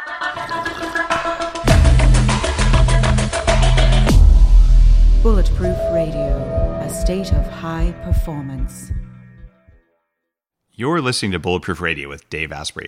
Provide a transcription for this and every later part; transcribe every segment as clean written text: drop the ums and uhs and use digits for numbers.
Bulletproof Radio, a state of high performance. You're listening to Bulletproof Radio with Dave Asprey.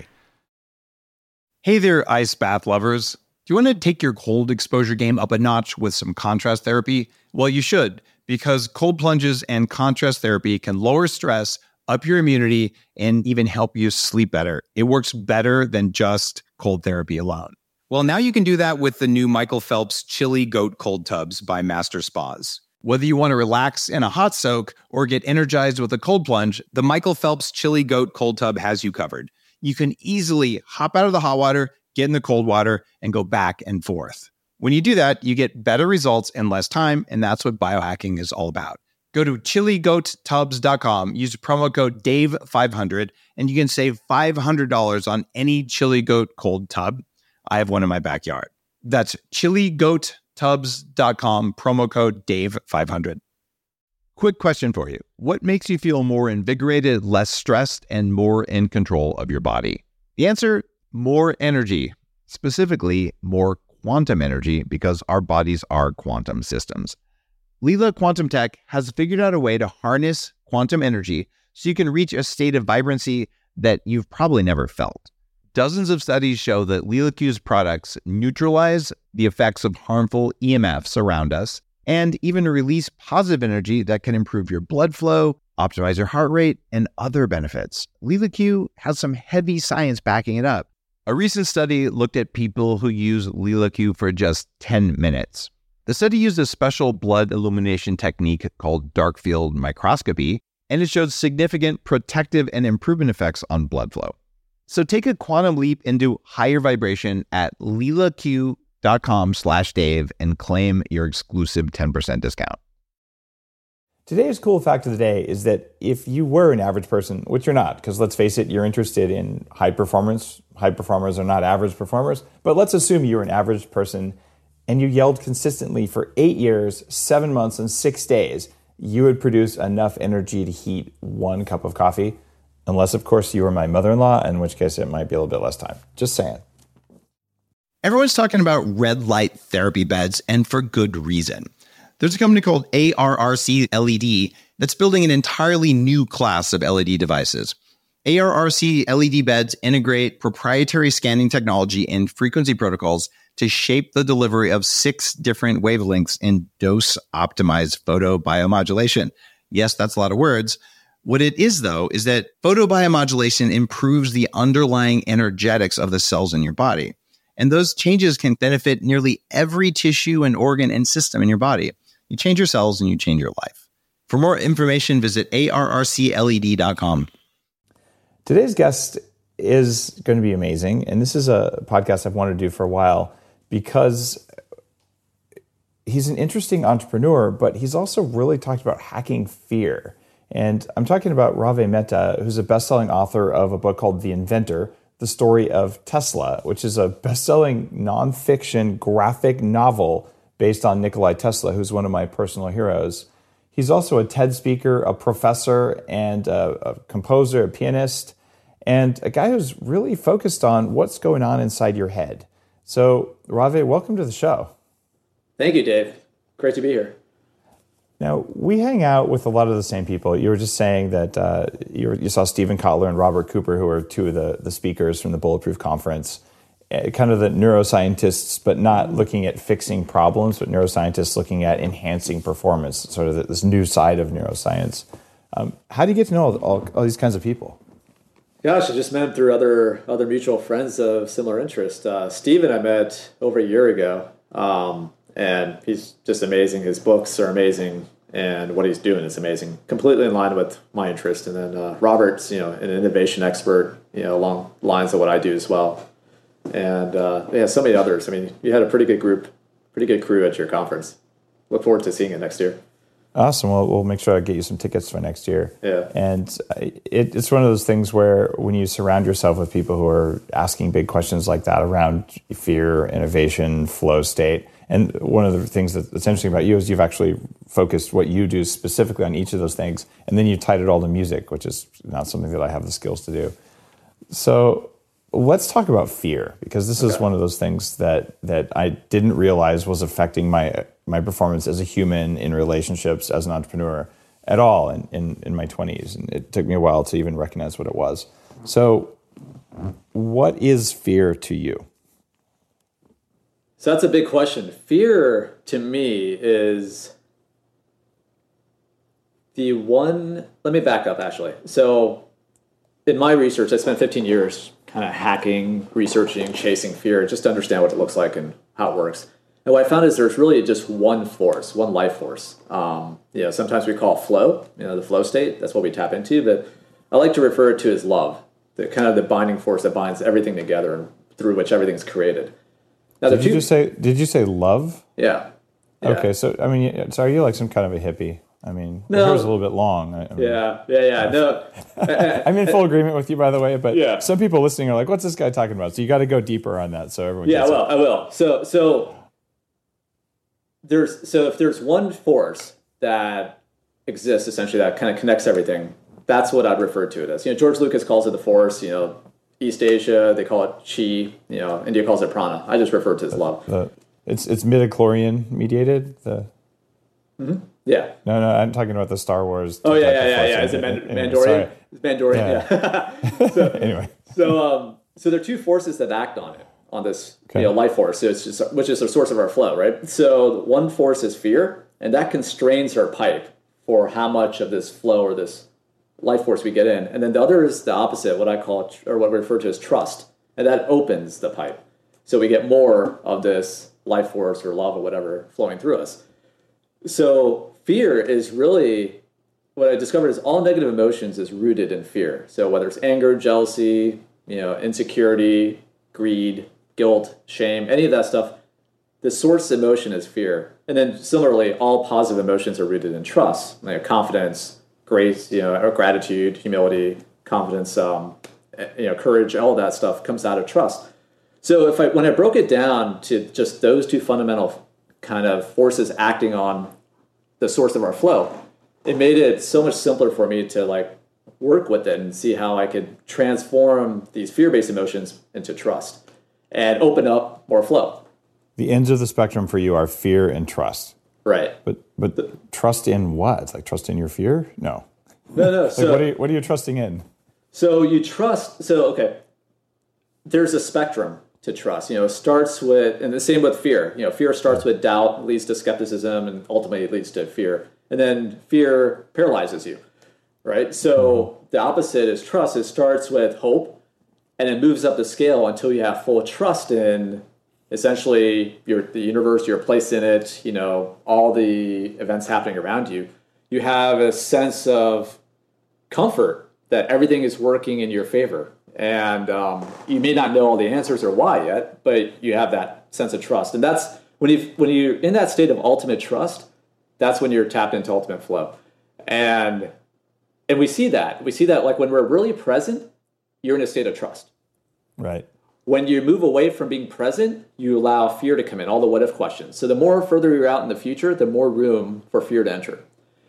Hey there, ice bath lovers. Do you want to take your cold exposure game up a notch with some contrast therapy? Well, you should, because cold plunges and contrast therapy can lower stress, up your immunity, and even help you sleep better. It works better than just cold therapy alone. Well, now you can do that with the new Michael Phelps Chili Goat Cold Tubs by Master Spas. Whether you want to relax in a hot soak or get energized with a cold plunge, the Michael Phelps Chili Goat Cold Tub has you covered. You can easily hop out of the hot water, get in the cold water, and go back and forth. When you do that, you get better results in less time, and that's what biohacking is all about. Go to chiligoattubs.com, use promo code DAVE500, and you can save $500 on any Chili Goat Cold Tub. I have one in my backyard. That's chiligoattubs.com, promo code DAVE500. Quick question for you. What makes you feel more invigorated, less stressed, and more in control of your body? The answer, more energy. Specifically, more quantum energy, because our bodies are quantum systems. Lila Quantum Tech has figured out a way to harness quantum energy so you can reach a state of vibrancy that you've probably never felt. Dozens of studies show that LilaQ's products neutralize the effects of harmful EMFs around us and even release positive energy that can improve your blood flow, optimize your heart rate, and other benefits. LilaQ has some heavy science backing it up. A recent study looked at people who use LilaQ for just 10 minutes. The study used a special blood illumination technique called dark field microscopy, and it showed significant protective and improvement effects on blood flow. So take a quantum leap into higher vibration at lilaq.com/Dave and claim your exclusive 10% discount. Today's cool fact of the day is that if you were an average person, which you're not, because let's face it, you're interested in high performance. High performers are not average performers. But let's assume you're an average person and you yelled consistently for 8 years, 7 months, and 6 days, you would produce enough energy to heat 1 cup of coffee. Unless, of course, you were my mother-in-law, in which case it might be a little bit less time. Just saying. Everyone's talking about red light therapy beds, and for good reason. There's a company called ARRC LED that's building an entirely new class of LED devices. ARRC LED beds integrate proprietary scanning technology and frequency protocols to shape the delivery of 6 different wavelengths in dose-optimized photobiomodulation. Yes, that's a lot of words. What it is, though, is that photobiomodulation improves the underlying energetics of the cells in your body. And those changes can benefit nearly every tissue and organ and system in your body. You change your cells and you change your life. For more information, visit arrcled.com. Today's guest is going to be amazing. And this is a podcast I've wanted to do for a while because he's an interesting entrepreneur, but he's also really talked about hacking fear. And I'm talking about Ravi Mehta, who's a best-selling author of a book called The Inventor, The Story of Tesla, which is a best-selling nonfiction graphic novel based on Nikola Tesla, who's one of my personal heroes. He's also a TED speaker, a professor, and a composer, a pianist, and a guy who's really focused on what's going on inside your head. So, Ravi, welcome to the show. Thank you, Dave. Great to be here. Now, we hang out with a lot of the same people. You were just saying that you saw Stephen Kotler and Robert Cooper, who are 2 of the speakers from the Bulletproof Conference, kind of the neuroscientists, but not looking at fixing problems, but neuroscientists looking at enhancing performance, sort of this new side of neuroscience. How do you get to know all these kinds of people? Gosh, I just met him through other mutual friends of similar interest. Stephen I met over a year ago. And he's just amazing. His books are amazing, and what he's doing is amazing. Completely in line with my interest. And then Robert's, an innovation expert, along lines of what I do as well. And so many others. I mean, you had a pretty good group, pretty good crew at your conference. Look forward to seeing it next year. Awesome. Well, we'll make sure I get you some tickets for next year. Yeah. And it's one of those things where when you surround yourself with people who are asking big questions like that around fear, innovation, flow state. And one of the things that's interesting about you is you've actually focused what you do specifically on each of those things. And then you tied it all to music, which is not something that I have the skills to do. So let's talk about fear, because this is one of those things that I didn't realize was affecting my performance as a human in relationships as an entrepreneur at all in my 20s. And it took me a while to even recognize what it was. So what is fear to you? So that's a big question. Fear to me is let me back up actually. So in my research, I spent 15 years kind of hacking, researching, chasing fear, just to understand what it looks like and how it works. And what I found is there's really just one force, one life force. Sometimes we call it flow, the flow state. That's what we tap into. But I like to refer to it as love, the binding force that binds everything together and through which everything's created. Now, did you say love? Yeah. Okay, so I mean, so are you like some kind of a hippie? I mean, no. Your hair's a little bit long. Yeah. No, I'm in full agreement with you, by the way. But yeah. Some people listening are like, "What's this guy talking about?" So you got to go deeper on that, so everyone. Yeah, I will. So if there's one force that exists essentially that kind of connects everything, that's what I'd refer to it as. George Lucas calls it the force. East Asia, they call it chi. India calls it prana. I just refer to it as love. It's midichlorian mediated. Mm-hmm. Yeah. No, I'm talking about the Star Wars. Oh yeah. Is it Mandalorian? It's Mandalorian. Yeah. So, anyway. So there are two forces that act on this life force, which is the source of our flow, right? So one force is fear, and that constrains our pipe for how much of this flow or this life force we get in. And then the other is the opposite, what I call, or what we refer to as trust. And that opens the pipe. So we get more of this life force or love or whatever flowing through us. So fear is really, what I discovered is all negative emotions is rooted in fear. So whether it's anger, jealousy, insecurity, greed, guilt, shame, any of that stuff, the source emotion is fear. And then similarly, all positive emotions are rooted in trust, like confidence, grace, or gratitude, humility, confidence, courage, all that stuff comes out of trust. So when I broke it down to just those two fundamental kind of forces acting on the source of our flow, it made it so much simpler for me to work with it and see how I could transform these fear-based emotions into trust and open up more flow. The ends of the spectrum for you are fear and trust. Right. But trust in what? Like trust in your fear? No. No. So what are you trusting in? So you trust. So okay, there's a spectrum to trust. It starts with, and the same with fear. Fear starts with doubt, leads to skepticism, and ultimately leads to fear. And then fear paralyzes you, right? So the opposite is trust. It starts with hope, and it moves up the scale until you have full trust in essentially the universe, your place in it, all the events happening around you. You have a sense of comfort that everything is working in your favor. And you may not know all the answers or why yet, but you have that sense of trust. And that's when you're in that state of ultimate trust, that's when you're tapped into ultimate flow. And we see that. We see that when we're really present, you're in a state of trust. Right. When you move away from being present, you allow fear to come in, all the what-if questions. So the more further you're out in the future, the more room for fear to enter.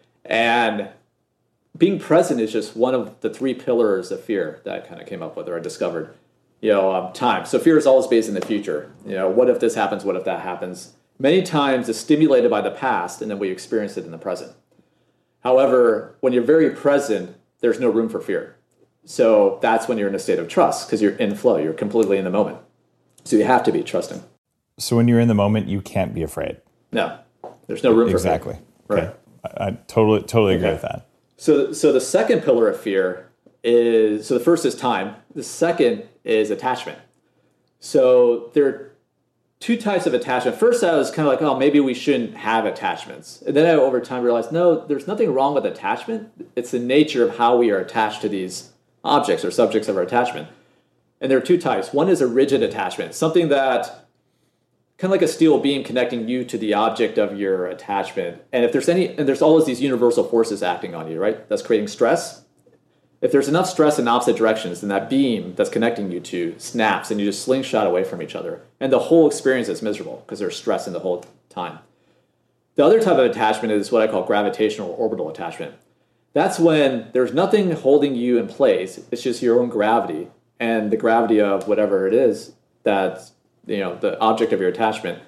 And being present is just one of the three pillars of fear that I kind of came up with or I discovered. Time. So fear is always based in the future. What if this happens? What if that happens? Many times it's stimulated by the past, and then we experience it in the present. However, when you're very present, there's no room for fear. So that's when you're in a state of trust because you're in flow. You're completely in the moment. So you have to be trusting. So when you're in the moment, you can't be afraid. No, there's no room for fear. Exactly. Right. Okay. I totally agree with that. So the second pillar of fear is, so the first is time. The second is attachment. So there are two types of attachment. First, I was kind of like, oh, maybe we shouldn't have attachments. And then I, over time, realized, no, there's nothing wrong with attachment. It's the nature of how we are attached to these objects or subjects of our attachment. And there are two types. One is a rigid attachment, something that kind of like a steel beam connecting you to the object of your attachment. And if there's there's always these universal forces acting on you, right? That's creating stress. If there's enough stress in opposite directions, then that beam that's connecting you to snaps and you just slingshot away from each other. And the whole experience is miserable because there's stress in the whole time. The other type of attachment is what I call gravitational orbital attachment. That's when there's nothing holding you in place. It's just your own gravity. and the gravity of whatever it is that's, the object of your attachment,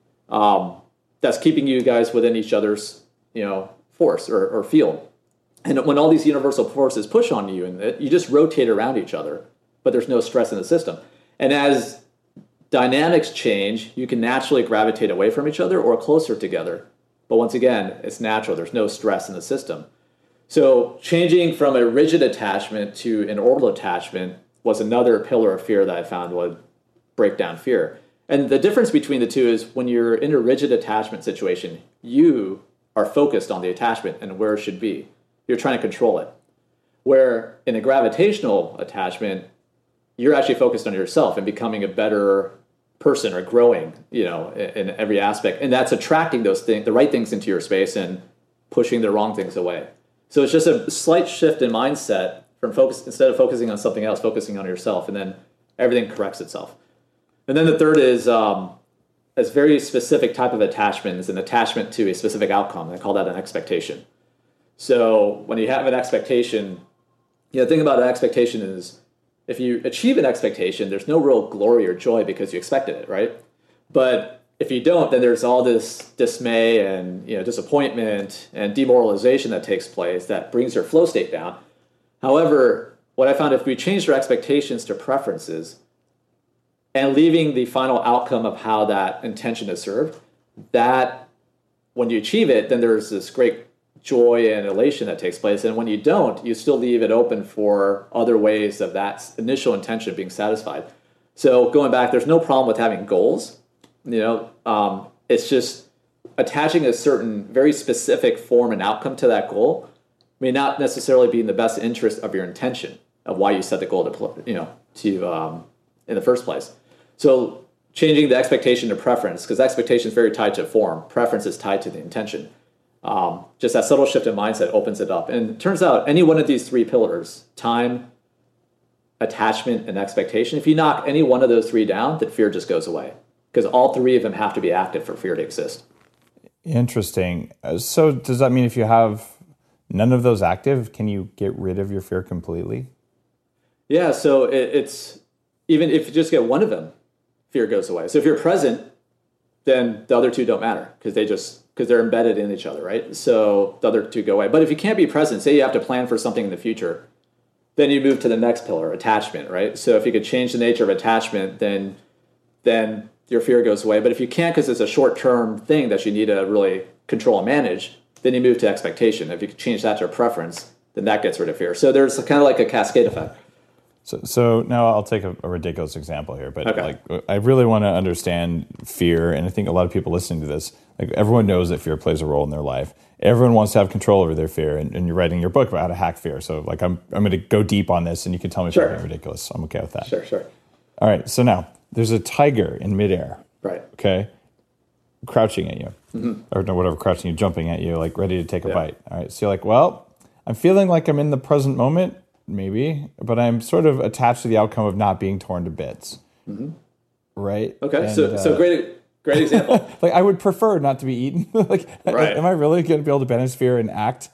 that's keeping you guys within each other's, force or field. And when all these universal forces push on you, and you just rotate around each other, but there's no stress in the system. And as dynamics change, you can naturally gravitate away from each other or closer together. But once again, it's natural. There's no stress in the system. So changing from a rigid attachment to an orbital attachment was another pillar of fear that I found would break down fear. And the difference between the two is when you're in a rigid attachment situation, you are focused on the attachment and where it should be. You're trying to control it. Where in a gravitational attachment, you're actually focused on yourself and becoming a better person or growing, in every aspect. And that's attracting those things, the right things into your space and pushing the wrong things away. So it's just a slight shift in mindset from instead of focusing on something else, focusing on yourself, and then everything corrects itself. And then the third is a very specific type of attachment is an attachment to a specific outcome. I call that an expectation. So when you have an expectation, the thing about an expectation is if you achieve an expectation, there's no real glory or joy because you expected it, right? But if you don't, then there's all this dismay and disappointment and demoralization that takes place that brings your flow state down. However, what I found, if we changed our expectations to preferences and leaving the final outcome of how that intention is served, that when you achieve it, then there's this great joy and elation that takes place. And when you don't, you still leave it open for other ways of that initial intention being satisfied. So going back, there's no problem with having goals. It's just attaching a certain very specific form and outcome to that goal may not necessarily be in the best interest of your intention of why you set the goal to in the first place. So changing the expectation to preference, because expectation is very tied to form. Preference is tied to the intention. Just that subtle shift in mindset opens it up. And it turns out any one of these three pillars, time, attachment, and expectation, if you knock any one of those three down, then fear just goes away. Because all three of them have to be active for fear to exist. Interesting. So does that mean if you have none of those active, can you get rid of your fear completely? Yeah, so it's even if you just get one of them, fear goes away. So if you're present, then the other two don't matter because they're embedded in each other, right? So the other two go away. But if you can't be present, say you have to plan for something in the future, then you move to the next pillar, attachment, right? So if you could change the nature of attachment, then your fear goes away. But if you can't because it's a short-term thing that you need to really control and manage, then you move to expectation. If you could change that to a preference, then that gets rid of fear. So there's kind of like a cascade effect. So now I'll take a ridiculous example here, but okay. I really want to understand fear, and I think a lot of people listening to this, everyone knows that fear plays a role in their life. Everyone wants to have control over their fear, and you're writing your book about how to hack fear. So I'm going to go deep on this, and you can tell me if I'm ridiculous. I'm okay with that. Sure. All right. So now there's a tiger in midair. Right. Okay. Crouching at you, or no, whatever, crouching you, jumping at you, ready to take a bite. All right. So you're like, well, I'm feeling like I'm in the present moment. Maybe, but I'm sort of attached to the outcome of not being torn to bits, right? Okay, and, so great example. I would prefer not to be eaten. Right. Am I really going to be able to banish fear and act,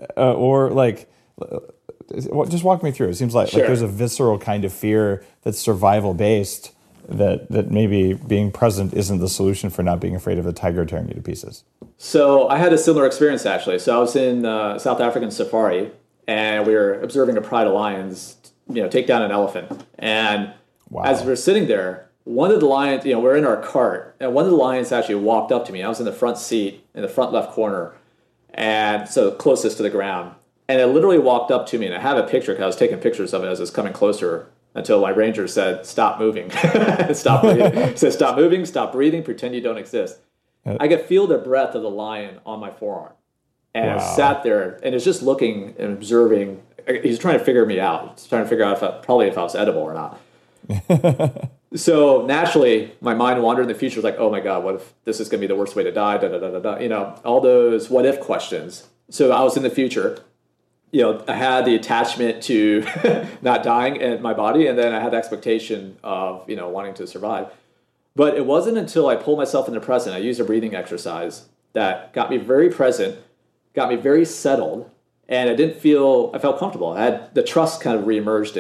just walk me through? It seems like there's a visceral kind of fear that's survival based. That maybe being present isn't the solution for not being afraid of a tiger tearing you to pieces. So I had a similar experience actually. So I was in South African safari. And we were observing a pride of lions, take down an elephant. And as we were sitting there, one of the lions, we're in our cart, and one of the lions actually walked up to me. I was in the front seat, in the front left corner, and so closest to the ground. And it literally walked up to me, and I have a picture because I was taking pictures of it as it was coming closer until my ranger said, "Stop moving, stop breathing." He said, "Stop moving, stop breathing, pretend you don't exist." I could feel the breath of the lion on my forearm. And I sat there and was just looking and observing. He's trying to figure me out. He's trying to figure out if I was edible or not. So naturally, my mind wandered in the future. Like, oh my God, what if this is going to be the worst way to die? All those what if questions. So I was in the future. I had the attachment to not dying in my body, and then I had the expectation of wanting to survive. But it wasn't until I pulled myself into present. I used a breathing exercise that got me very present. Got me very settled, and I felt comfortable. I had the trust kind of reemerged in me.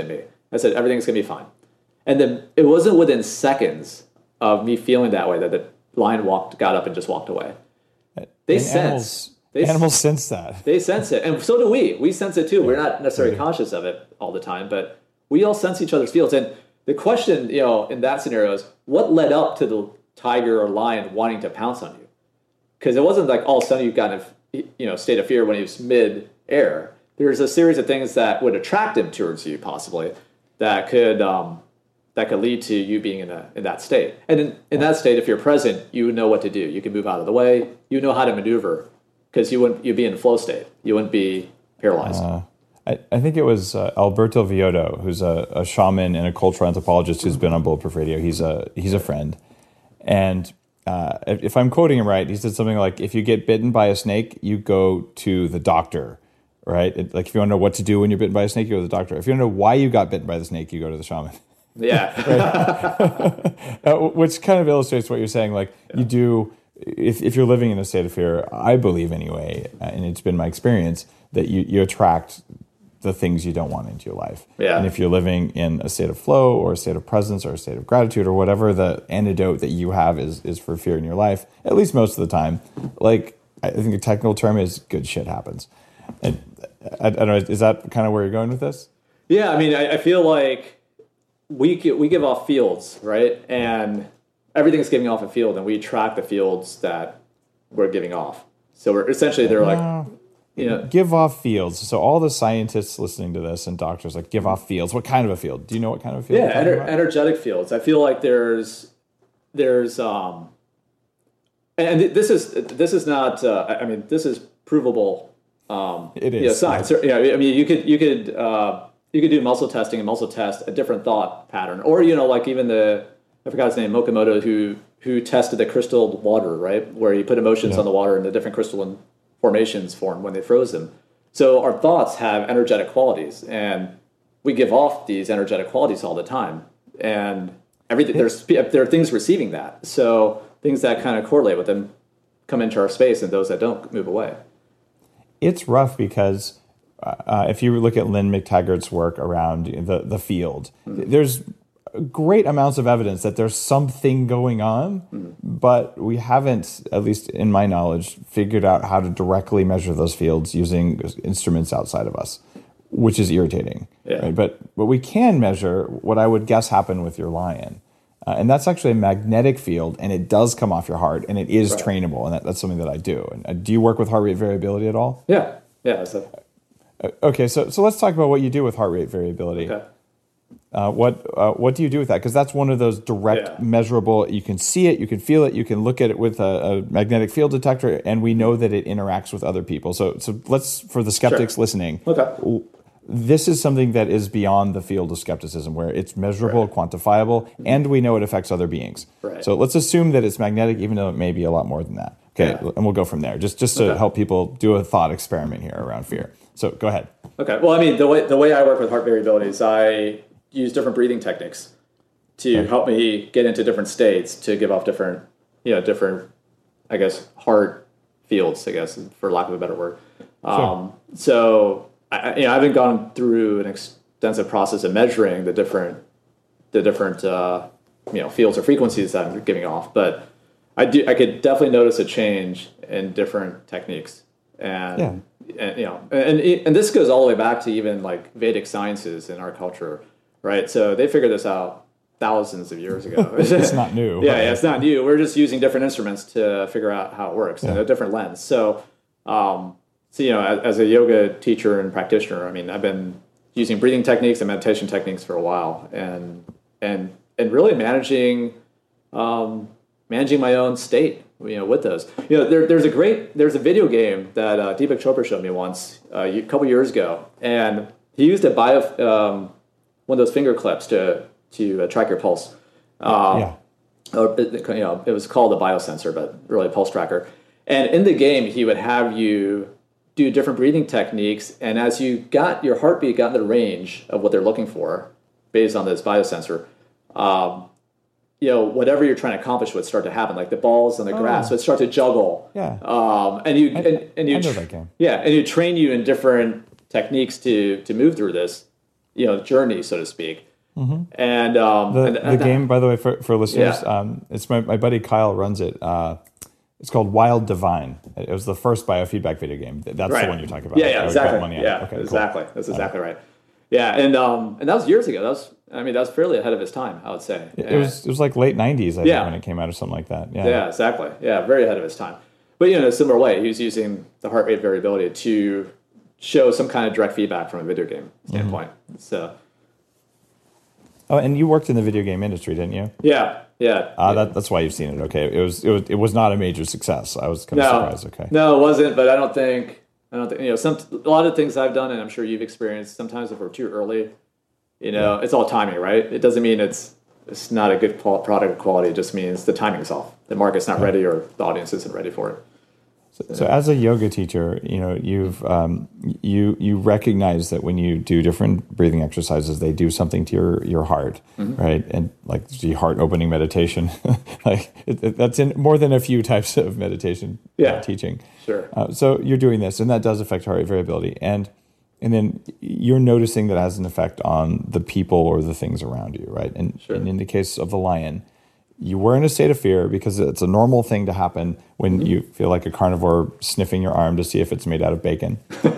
I said, everything's going to be fine. And then it wasn't within seconds of me feeling that way that the lion got up and just walked away. They sense. Animals sense that. They sense it. And so do we. We sense it too. We're not necessarily conscious of it all the time, but we all sense each other's fields. And the question, in that scenario is, what led up to the tiger or lion wanting to pounce on you? Because it wasn't like all of a sudden you got in state of fear when he was mid-air. There's a series of things that would attract him towards you, possibly, that could lead to you being in that state. And in that state, if you're present, you would know what to do. You can move out of the way. You know how to maneuver, because you'd be in flow state. You wouldn't be paralyzed. I think it was Alberto Villoldo, who's a shaman and a cultural anthropologist who's been on Bulletproof Radio. He's a friend, and if I'm quoting him right, he said something like, "If you get bitten by a snake, you go to the doctor." Right? Like if you want to know what to do when you're bitten by a snake, you go to the doctor. If you want to know why you got bitten by the snake, you go to the shaman. Yeah. Which kind of illustrates what you're saying. Like you do, if you're living in a state of fear, I believe anyway, and it's been my experience, that you attract the things you don't want into your life. Yeah. And if you're living in a state of flow or a state of presence or a state of gratitude or whatever the antidote that you have is for fear in your life, at least most of the time, like I think the technical term is good shit happens. And I don't know, is that kind of where you're going with this? Yeah, I mean, I feel like we give off fields, right? And everything's giving off a field, and we track the fields that we're giving off. So we're essentially, they're like, give off fields. So all the scientists listening to this and doctors like give off fields. What kind of a field? Do you know what kind of a field? Yeah, energetic fields. I feel like there's and this is not. I mean, this is provable. It is science. Yeah, I mean, you could do muscle testing and muscle test a different thought pattern, or like even I forgot his name, Mokamoto, who tested the crystal water, right, where he put emotions on the water and the different crystalline formations formed when they froze them. So our thoughts have energetic qualities, and we give off these energetic qualities all the time, and everything there are things receiving that. So things that kind of correlate with them come into our space, and those that don't move away. It's rough because if you look at Lynn McTaggart's work around the field, there's great amounts of evidence that there's something going on, but we haven't, at least in my knowledge, figured out how to directly measure those fields using instruments outside of us, which is irritating. Yeah. Right? But we can measure what I would guess happened with your lion. And that's actually a magnetic field, and it does come off your heart, and it is trainable, and that's something that I do. And do you work with heart rate variability at all? Yeah. Okay, so let's talk about what you do with heart rate variability. Okay. What do you do with that? Because that's one of those direct, measurable. You can see it, you can feel it, you can look at it with a magnetic field detector, and we know that it interacts with other people. So let's, for the skeptics listening. Okay. This is something that is beyond the field of skepticism, where it's measurable, quantifiable, and we know it affects other beings. Right. So let's assume that it's magnetic, even though it may be a lot more than that. Okay, and we'll go from there, just to help people do a thought experiment here around fear. So go ahead. Okay. Well, I mean, the way I work with heart variability is I use different breathing techniques to help me get into different states to give off different, I guess, heart fields, I guess, for lack of a better word. So I haven't gone through an extensive process of measuring the different fields or frequencies that I'm giving off, but I could definitely notice a change in different techniques, and this goes all the way back to even like Vedic sciences in our culture, right? So they figured this out thousands of years ago. It's not new. Yeah, it's not new. We're just using different instruments to figure out how it works in a different lens. So, as a yoga teacher and practitioner, I mean, I've been using breathing techniques and meditation techniques for a while, and really managing my own state, with those. There's a video game that Deepak Chopra showed me once a couple years ago, and he used one of those finger clips to track your pulse. It was called a biosensor, but really a pulse tracker. And in the game, he would have you do different breathing techniques, and as your heartbeat got in the range of what they're looking for, based on this biosensor, whatever you're trying to accomplish would start to happen, like the balls on the grass would start to juggle. Yeah. I know that game. Yeah, and you train you in different techniques to move through this, journey, so to speak. And the game, by the way, for listeners, it's my buddy Kyle runs it. It's called Wild Divine. It was the first biofeedback video game. That's the one you're talking about. Yeah, exactly. Okay, exactly. Cool. That's exactly right. Yeah, and that was years ago. That was fairly ahead of its time, I would say. It was like late 90s, I think, when it came out or something like that. Yeah, exactly. Yeah, very ahead of its time. But in a similar way, he was using the heart rate variability to show some kind of direct feedback from a video game standpoint. So. Oh, and you worked in the video game industry, didn't you? Yeah. That's why you've seen it. Okay, it was not a major success. I was kind of surprised. Okay. No, it wasn't. But I don't think a lot of things I've done, and I'm sure you've experienced. Sometimes if we're too early, it's all timing, right? It doesn't mean it's not a good product quality. It just means the timing's off. The market's not ready, or the audience isn't ready for it. So as a yoga teacher, you've you recognize that when you do different breathing exercises, they do something to your heart, right? And like the heart opening meditation, like that's in more than a few types of meditation teaching. Sure. So you're doing this, and that does affect heart rate variability, and then you're noticing that has an effect on the people or the things around you, right? And in the case of the lion, you were in a state of fear because it's a normal thing to happen when you feel like a carnivore sniffing your arm to see if it's made out of bacon.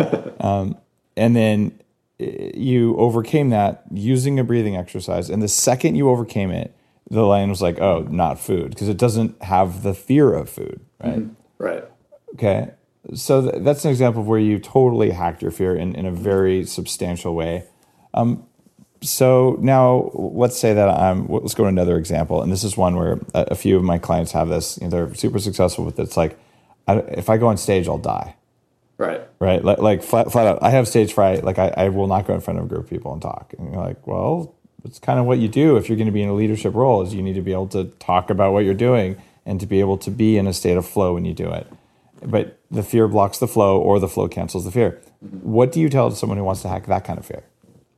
And then you overcame that using a breathing exercise. And the second you overcame it, the lion was like, oh, not food, because it doesn't have the fear of food, right? Right. Okay. So that's an example of where you totally hacked your fear in a very substantial way. So now let's say that let's go to another example. And this is one where a few of my clients have this. They're super successful with it. It's like, if I go on stage, I'll die. Right. Right. Like flat out. I have stage fright. Like I will not go in front of a group of people and talk. And you're like, well, it's kind of what you do if you're going to be in a leadership role, is you need to be able to talk about what you're doing and to be able to be in a state of flow when you do it. But the fear blocks the flow, or the flow cancels the fear. What do you tell someone who wants to hack that kind of fear?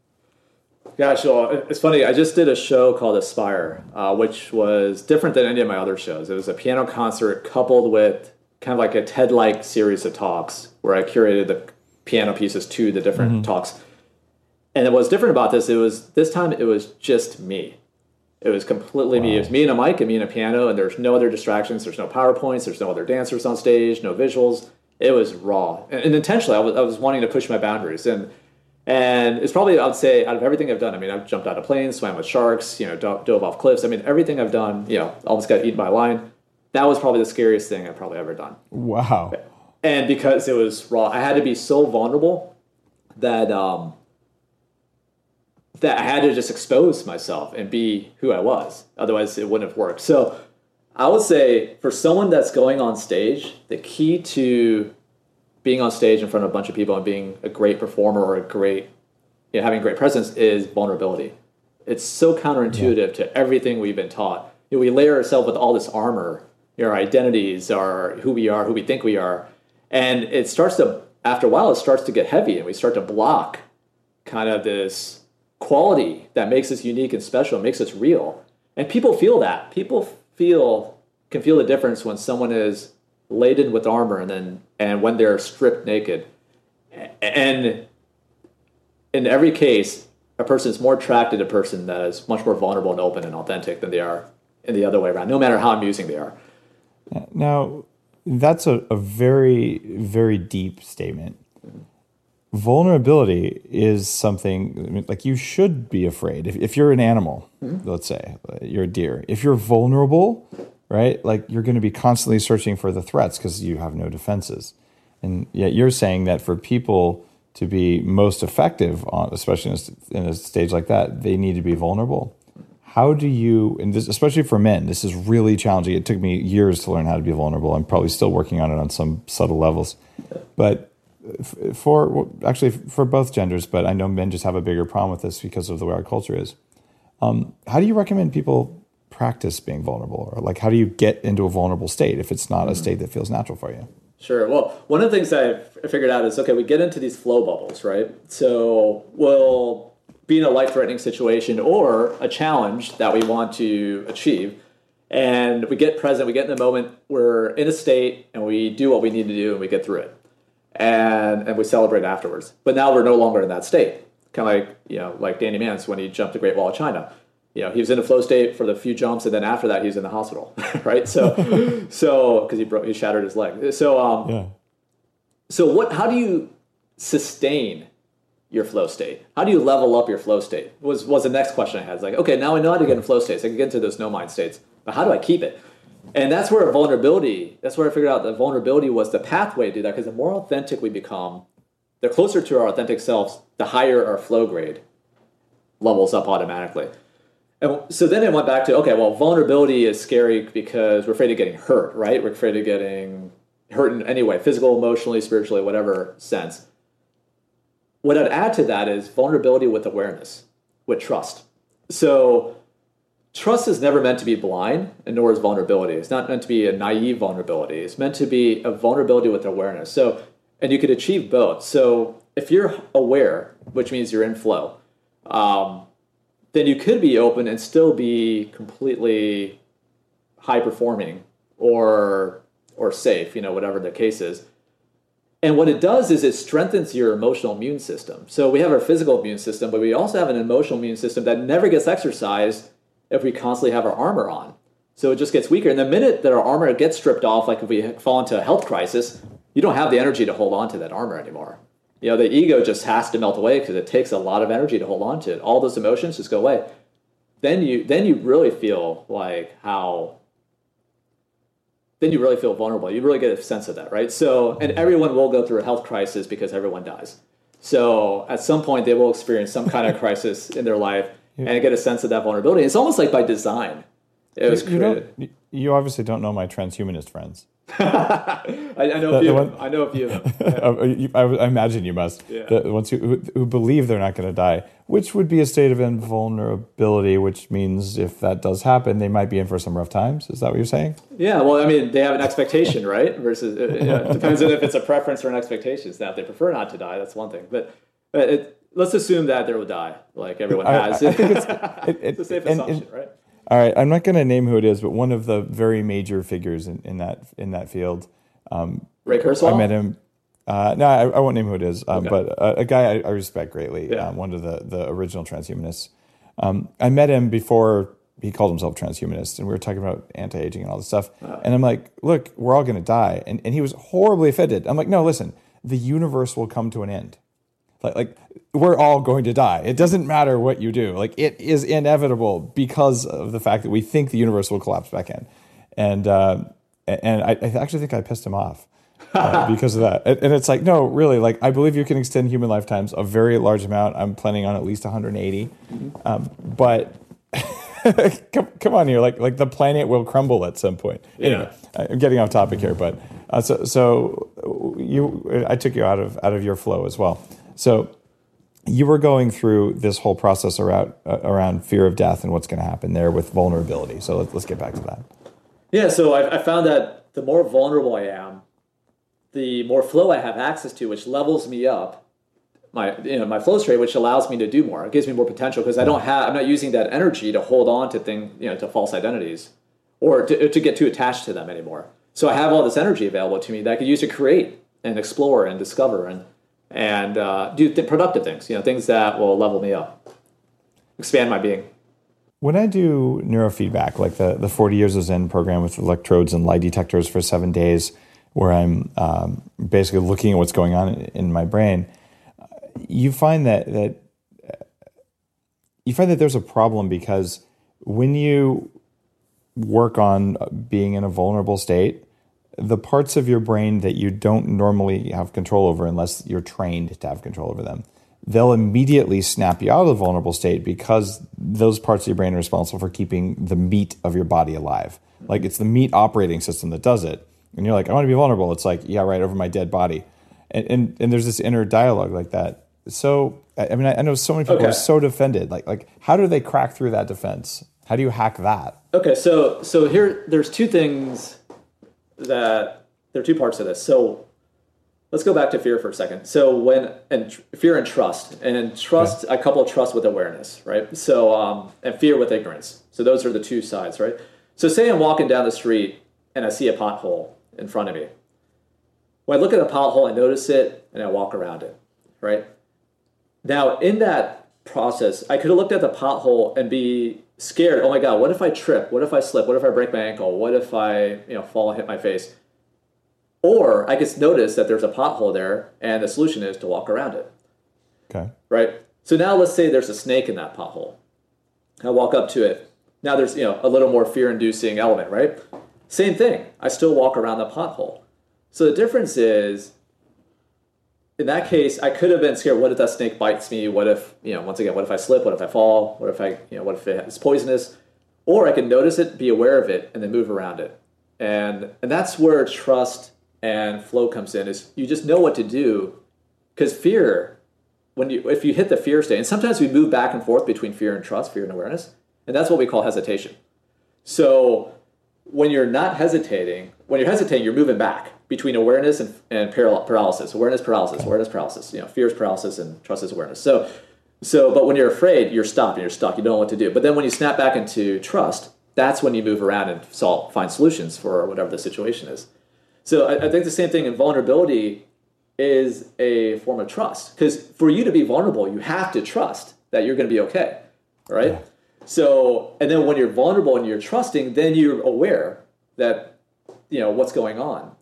Gosh, well, it's funny. I just did a show called Aspire, which was different than any of my other shows. It was a piano concert coupled with kind of like a TED-like series of talks where I curated the piano pieces to the different talks. And what's different about this time it was just me. It was completely me. It was me and a mic and me and a piano, and there's no other distractions. There's no PowerPoints. There's no other dancers on stage, no visuals. It was raw. And intentionally, I was wanting to push my boundaries. And it's probably, I would say, out of everything I've done, I mean, I've jumped out of planes, swam with sharks, dove off cliffs. I mean, everything I've done, almost got eaten by a lion. That was probably the scariest thing I've probably ever done. Wow. And because it was raw, I had to be so vulnerable that I had to just expose myself and be who I was. Otherwise, it wouldn't have worked. So I would say for someone that's going on stage, the key to being on stage in front of a bunch of people and being a great performer or having a great presence is vulnerability. It's so counterintuitive to everything we've been taught. We layer ourselves with all this armor, our identities, our who we are, who we think we are. And after a while, it starts to get heavy, and we start to block kind of this quality that makes us unique and special, makes us real. And people feel that. People can feel the difference when someone is laden with armor and when they're stripped naked. And in every case, a person is more attracted to a person that is much more vulnerable and open and authentic than they are in the other way around, no matter how amusing they are. Now, that's a very, very deep statement. Vulnerability is something, like, you should be afraid. If you're an animal, let's say, you're a deer. If you're vulnerable, right, like, you're going to be constantly searching for the threats because you have no defenses. And yet you're saying that for people to be most effective, especially in a stage like that, they need to be vulnerable. How do you, and this, especially for men, this is really challenging. It took me years to learn how to be vulnerable. I'm probably still working on it on some subtle levels. But for both genders, but I know men just have a bigger problem with this because of the way our culture is. How do you recommend people practice being vulnerable? Or, like, how do you get into a vulnerable state if it's not a state that feels natural for you? Sure. Well, one of the things I figured out is, okay, we get into these flow bubbles, right? So we'll be in a life-threatening situation or a challenge that we want to achieve, and we get present, we get in the moment, we're in a state, and we do what we need to do, and we get through it. And we celebrate afterwards. But now we're no longer in that state kind of like, like Danny Mance when he jumped the Great Wall of China. He was in a flow state for the few jumps, and then after that, he was in the hospital, right? So because he shattered his leg. So how do you sustain your flow state? How do you level up your flow state? Was the next question I had. It's like, okay, now I know how to get in flow states. I can get into those no mind states, but how do I keep it? And that's where that's where I figured out that vulnerability was the pathway to do that, because the more authentic we become, the closer to our authentic selves, the higher our flow grade levels up automatically. And so then it went back to, okay, well, vulnerability is scary because we're afraid of getting hurt, right? We're afraid of getting hurt in any way, physical, emotionally, spiritually, whatever sense. What I'd add to that is vulnerability with awareness, with trust. So trust is never meant to be blind, and nor is vulnerability. It's not meant to be a naive vulnerability. It's meant to be a vulnerability with awareness. So, and you could achieve both. So if you're aware, which means you're in flow, then you could be open and still be completely high performing or safe, whatever the case is. And what it does is it strengthens your emotional immune system. So we have our physical immune system, but we also have an emotional immune system that never gets exercised if we constantly have our armor on. So it just gets weaker. And the minute that our armor gets stripped off, like if we fall into a health crisis, you don't have the energy to hold on to that armor anymore. The ego just has to melt away because it takes a lot of energy to hold on to it. All those emotions just go away. Then you really feel then you really feel vulnerable. You really get a sense of that, right? So, and everyone will go through a health crisis because everyone dies. So at some point they will experience some kind of crisis in their life and get a sense of that vulnerability. It's almost like by design. It was created. You obviously don't know my transhumanist friends. I know a few of them. I imagine you must. Yeah. The ones who believe they're not going to die, which would be a state of invulnerability, which means if that does happen, they might be in for some rough times. Is that what you're saying? Yeah, well, I mean, they have an expectation, right? Versus, it depends on if it's a preference or an expectation. Now, if they prefer not to die, that's one thing. But let's assume that they will die, like everyone has. I think it's a safe assumption, right? All right, I'm not going to name who it is, but one of the very major figures in that field. Ray Kurzweil? I met him. No, I won't name who it is, Okay. but a guy I respect greatly, Yeah. one of the original transhumanists. I met him before he called himself transhumanist, and we were talking about anti-aging and all this stuff. And I'm like, look, we're all going to die. And he was horribly offended. I'm like, no, listen, the universe will come to an end. Like we're all going to die. It doesn't matter what you do. Like it is inevitable because of the fact that we think the universe will collapse back in. And I actually think I pissed him off because of that. And it's like, no, really, like I believe you can extend human lifetimes a very large amount. I'm planning on at least 180. But come on here, like the planet will crumble at some point. Anyway, I'm getting off topic here, but so I took you out of your flow as well. So you were going through this whole process around fear of death and what's going to happen there with vulnerability. So let's get back to that. Yeah, so I found that the more vulnerable I am, the more flow I have access to, which levels me up, my flow state, which allows me to do more. It gives me more potential because I'm not using that energy to hold on to to false identities or to get too attached to them anymore. So I have all this energy available to me that I could use to create and explore and discover and do productive things, things that will level me up, expand my being. When I do neurofeedback, like the 40 Years of Zen program with electrodes and lie detectors for 7 days, where I'm basically looking at what's going on in my brain, you find that there's a problem because when you work on being in a vulnerable state, the parts of your brain that you don't normally have control over unless you're trained to have control over them, they'll immediately snap you out of the vulnerable state because those parts of your brain are responsible for keeping the meat of your body alive. Like it's the meat operating system that does it. And you're like, I want to be vulnerable. It's like, yeah, right, over my dead body. And there's this inner dialogue like that. So, I mean, I know so many people are so defended. Like, how do they crack through that defense? How do you hack that? Okay, so here, there's two things there are two parts of this. So let's go back to fear for a second. So fear and trust, and in trust, I couple trust with awareness, right? So, and fear with ignorance. So those are the two sides, right? So say I'm walking down the street and I see a pothole in front of me. When I look at a pothole, I notice it and I walk around it, right? Now, in that process, I could have looked at the pothole and be scared. Oh my God, what if I trip? What if I slip? What if I break my ankle? What if I, fall and hit my face? Or I could notice that there's a pothole there, and the solution is to walk around it. Okay. Right? So now let's say there's a snake in that pothole. I walk up to it. Now there's, a little more fear-inducing element, right? Same thing. I still walk around the pothole. So the difference is, in that case, I could have been scared. What if that snake bites me? What if, once again, what if I slip? What if I fall? What if what if it's poisonous? Or I can notice it, be aware of it, and then move around it. And that's where trust and flow comes in, is you just know what to do. Because fear, if you hit the fear state, and sometimes we move back and forth between fear and trust, fear and awareness, and that's what we call hesitation. So when you're not hesitating, you're moving back between awareness and paralysis. Awareness, paralysis, awareness, paralysis. Fear is paralysis and trust is awareness. But when you're afraid, you're stopped and you're stuck. You don't know what to do. But then when you snap back into trust, that's when you move around and find solutions for whatever the situation is. So I think the same thing in vulnerability is a form of trust. Because for you to be vulnerable, you have to trust that you're going to be okay, right? Yeah. So, and then when you're vulnerable and you're trusting, then you're aware that, what's going on.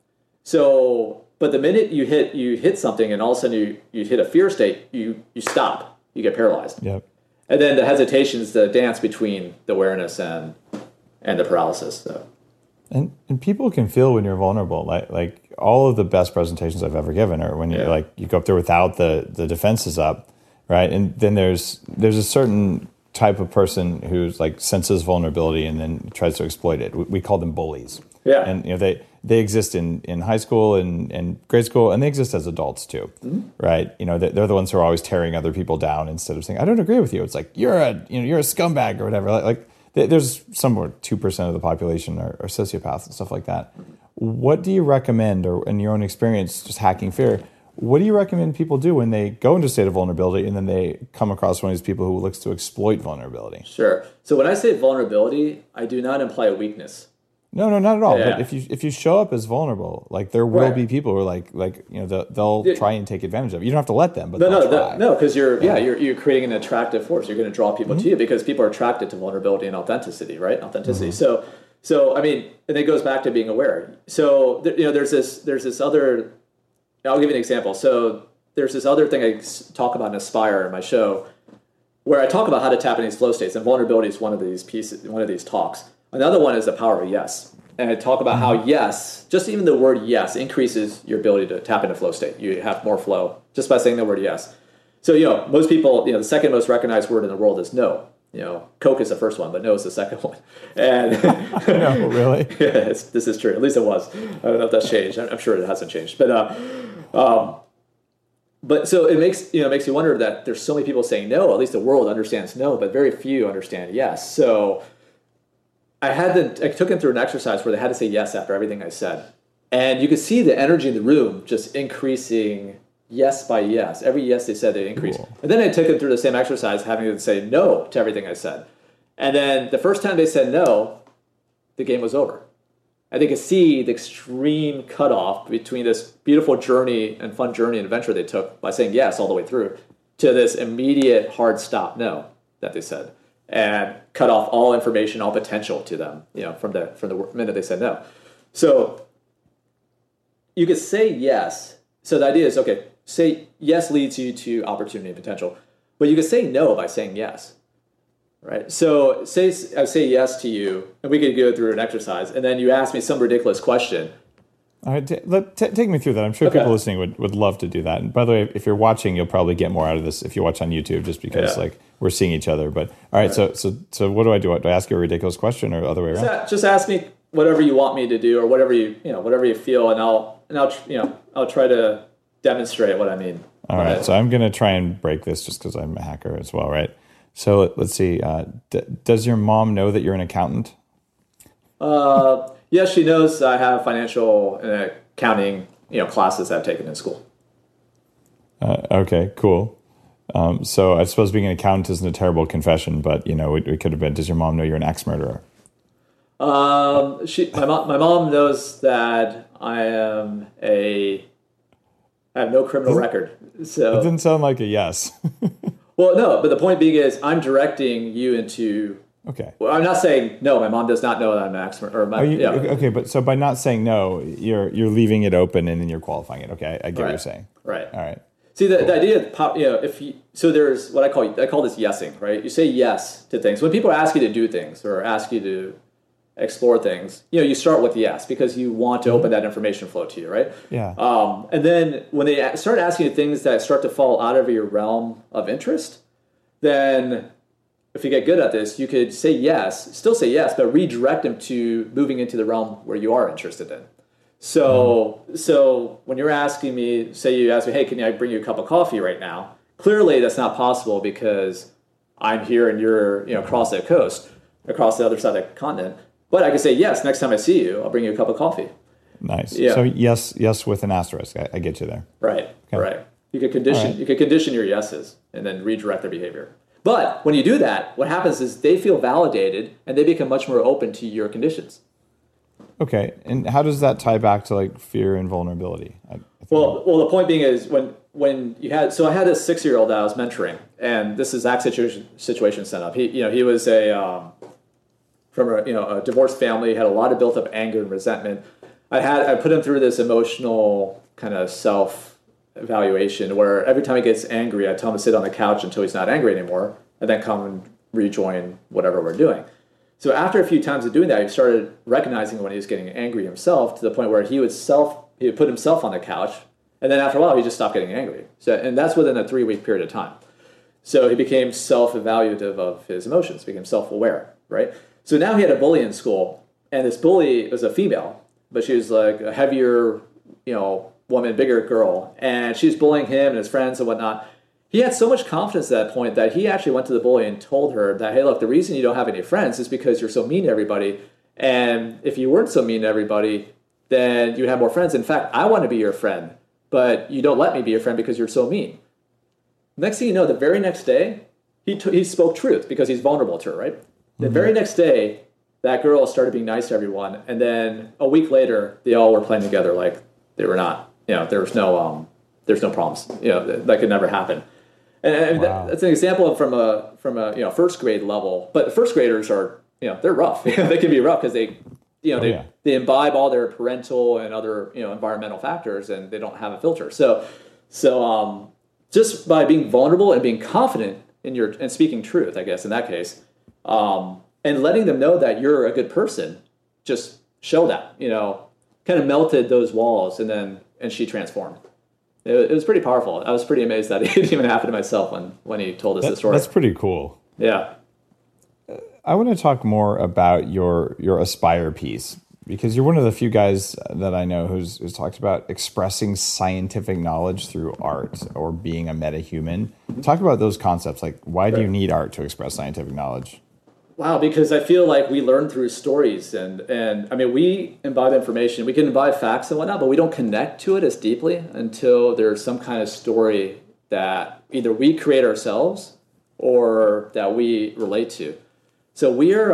So, but the minute you hit something and all of a sudden you hit a fear state, you stop, you get paralyzed. Yep. And then the hesitation is the dance between the awareness and the paralysis. So. And people can feel when you're vulnerable. Like all of the best presentations I've ever given are when you go up there without the defenses up, right? And then there's a certain type of person who's like senses vulnerability and then tries to exploit it. We call them bullies. Yeah. And they exist in high school and grade school, and they exist as adults too, right? They're the ones who are always tearing other people down instead of saying, "I don't agree with you." It's like you're a scumbag or whatever. Like there's somewhere 2% of the population are sociopaths and stuff like that. What do you recommend, or in your own experience, just hacking fear? What do you recommend people do when they go into a state of vulnerability and then they come across one of these people who looks to exploit vulnerability? Sure. So when I say vulnerability, I do not imply a weakness. No, not at all. Yeah. But if you show up as vulnerable, like there will be people who are they'll try and take advantage of it. You don't have to let them, but no, because you're creating an attractive force. You're going to draw people to you because people are attracted to vulnerability and authenticity, right? Authenticity. So I mean, and it goes back to being aware. So there's this other. I'll give you an example. So there's this other thing I talk about in Aspire in my show, where I talk about how to tap into these flow states, and vulnerability is one of these pieces, one of these talks. Another one is the power of yes. And I talk about how yes, just even the word yes increases your ability to tap into flow state. You have more flow just by saying the word yes. So, most people, the second most recognized word in the world is no. Coke is the first one, but no is the second one. And no, really? Yeah, this is true. At least it was. I don't know if that's changed. I'm sure it hasn't changed. But so it makes you wonder that there's so many people saying no. At least the world understands no, but very few understand yes. So I took them through an exercise where they had to say yes after everything I said. And you could see the energy in the room just increasing yes by yes. Every yes they said, they increased. Cool. And then I took them through the same exercise, having them say no to everything I said. And then the first time they said no, the game was over. And they could see the extreme cutoff between this beautiful journey and fun journey and adventure they took by saying yes all the way through to this immediate hard stop no that they said, and cut off all information, all potential to them, from the minute they said no. So you could say yes. So the idea is, okay, say yes leads you to opportunity and potential, but you could say no by saying yes. Right. So I say yes to you, and we could go through an exercise, and then you ask me some ridiculous question. All right, take me through that. I'm sure people listening would love to do that. And by the way, if you're watching, you'll probably get more out of this if you watch on YouTube, just because we're seeing each other. But all right, so what do I do? Do I ask you a ridiculous question, or the other way around? Just ask me whatever you want me to do, or whatever you feel, and I'll try to demonstrate what I mean. All right, so I'm going to try and break this just because I'm a hacker as well, right? So let's see. Does your mom know that you're an accountant? Yes, she knows I have financial and accounting, classes I've taken in school. Okay, cool. So I suppose being an accountant isn't a terrible confession, but it could have been. Does your mom know you're an axe murderer? My mom knows that I am a I have no criminal record. So it didn't sound like a yes. well, no, but the point being is I'm directing you into. Okay. Well, I'm not saying no. My mom does not know that I'm an expert. Or my, yeah. Okay, but so by not saying no, you're leaving it open and then you're qualifying it. Okay, I get what you're saying. Right. All right. See, the idea of so there's what I call this yesing, right? You say yes to things when people ask you to do things or ask you to explore things. You start with yes because you want to open that information flow to you, right? Yeah. And then when they start asking you things that start to fall out of your realm of interest, then if you get good at this, you could say yes, still say yes, but redirect them to moving into the realm where you are interested in. So when you're asking me, say you ask me, hey, can I bring you a cup of coffee right now? Clearly that's not possible because I'm here and you're across the coast, across the other side of the continent. But I could say, yes, next time I see you, I'll bring you a cup of coffee. Nice. Yeah. So yes with an asterisk. I get you there. Right, okay. Right. You could condition your yeses and then redirect their behavior. But when you do that, what happens is they feel validated and they become much more open to your conditions. Okay, and how does that tie back to like fear and vulnerability? Well, the point being is when you had I had this 6-year-old that I was mentoring, and this exact situation set up. He was from a divorced family, had a lot of built up anger and resentment. I put him through this emotional kind of self evaluation where every time he gets angry, I tell him to sit on the couch until he's not angry anymore, and then come and rejoin whatever we're doing. So after a few times of doing that, he started recognizing when he was getting angry himself to the point where he would put himself on the couch, and then after a while, he just stopped getting angry. And that's within a 3-week period of time. So he became self-evaluative of his emotions, became self-aware, right? So now he had a bully in school, and this bully was a female, but she was like a heavier, woman, bigger girl, and she was bullying him and his friends and whatnot. He had so much confidence at that point that he actually went to the bully and told her that, hey, look, the reason you don't have any friends is because you're so mean to everybody. And if you weren't so mean to everybody, then you'd have more friends. In fact, I want to be your friend, but you don't let me be your friend because you're so mean. Next thing you know, the very next day, he spoke truth because he's vulnerable to her, right? The very next day, that girl started being nice to everyone. And then a week later, they all were playing together like they were not. There's no problems. That could never happen. And wow. That's an example from a first grade level. But first graders are they're rough. They can be rough because they imbibe all their parental and other environmental factors, and they don't have a filter. So just by being vulnerable and being confident in speaking truth, I guess in that case, and letting them know that you're a good person, just show that kind of melted those walls, and she transformed. It was pretty powerful. I was pretty amazed that it didn't even happen to myself when he told us the story. That's pretty cool. Yeah. I want to talk more about your Aspire piece, because you're one of the few guys that I know who's talked about expressing scientific knowledge through art or being a meta-human. Talk about those concepts. Like, why do you need art to express scientific knowledge? Wow, because I feel like we learn through stories, and I mean, we imbibe information, we can imbibe facts and whatnot, but we don't connect to it as deeply until there's some kind of story that either we create ourselves or that we relate to. So we're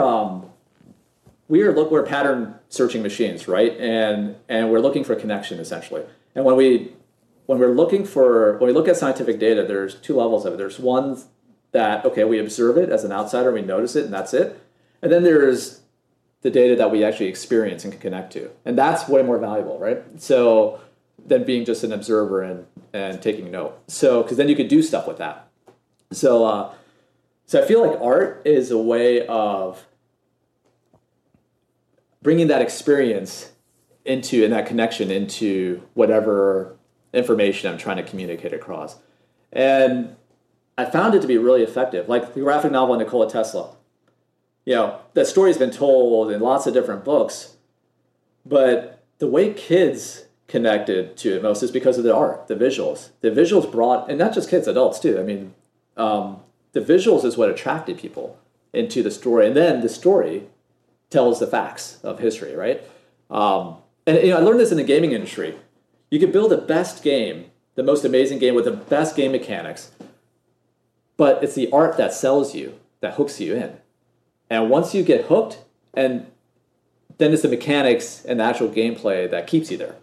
pattern searching machines, right? And we're looking for connection essentially. And when we look at scientific data, there's two levels of it. There's one that, okay, we observe it as an outsider, we notice it, and that's it. And then there's the data that we actually experience and can connect to. And that's way more valuable, right? So than being just an observer and taking note. So, because then you could do stuff with that. So I feel like art is a way of bringing that experience into, and that connection into whatever information I'm trying to communicate across. And I found it to be really effective. Like the graphic novel Nikola Tesla. That story's been told in lots of different books, but the way kids connected to it most is because of the art, the visuals. The visuals brought, and not just kids, adults too. I mean, the visuals is what attracted people into the story, and then the story tells the facts of history, right? And I learned this in the gaming industry. You could build the best game, the most amazing game with the best game mechanics, but it's the art that sells you, that hooks you in. And once you get hooked, and then it's the mechanics and the actual gameplay that keeps you there.